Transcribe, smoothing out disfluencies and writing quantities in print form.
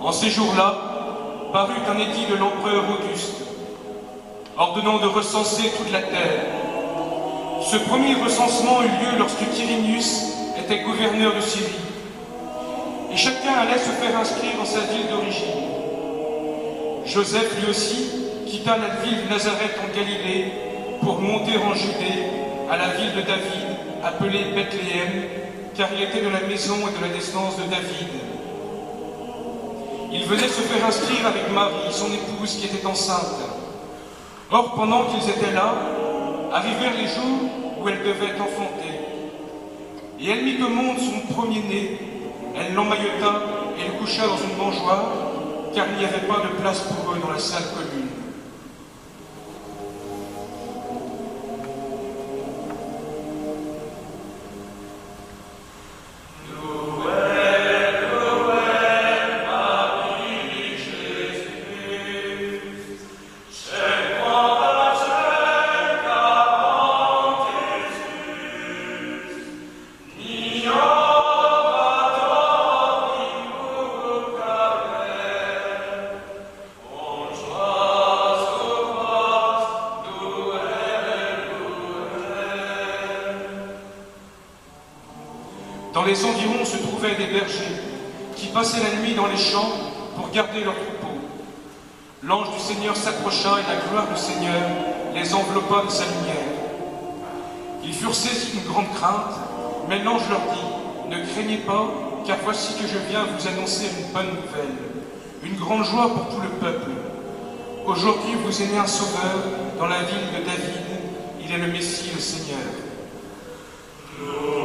En ces jours-là, parut un édit de l'empereur Auguste, ordonnant de recenser toute la terre. Ce premier recensement eut lieu lorsque Quirinius était gouverneur de Syrie, et chacun allait se faire inscrire dans sa ville d'origine. Joseph, lui aussi, quitta la ville de Nazareth en Galilée pour monter en Judée, à la ville de David, appelée Bethléem, car il était de la maison et de la descendance de David. Il venait se faire inscrire avec Marie, son épouse, qui était enceinte. Or, pendant qu'ils étaient là, arrivèrent les jours où elle devait enfanter. Et elle mit au monde son premier-né, elle l'emmaillota et le coucha dans une mangeoire, car il n'y avait pas de place pour eux dans la salle commune. Dans les environs se trouvaient des bergers qui passaient la nuit dans les champs pour garder leurs troupeaux. L'ange du Seigneur s'approcha et la gloire du Seigneur les enveloppa de sa lumière. Ils furent saisis d'une grande crainte, mais l'ange leur dit : ne craignez pas, car voici que je viens vous annoncer une bonne nouvelle, une grande joie pour tout le peuple. Aujourd'hui vous est né un sauveur dans la ville de David, il est le Messie, le Seigneur.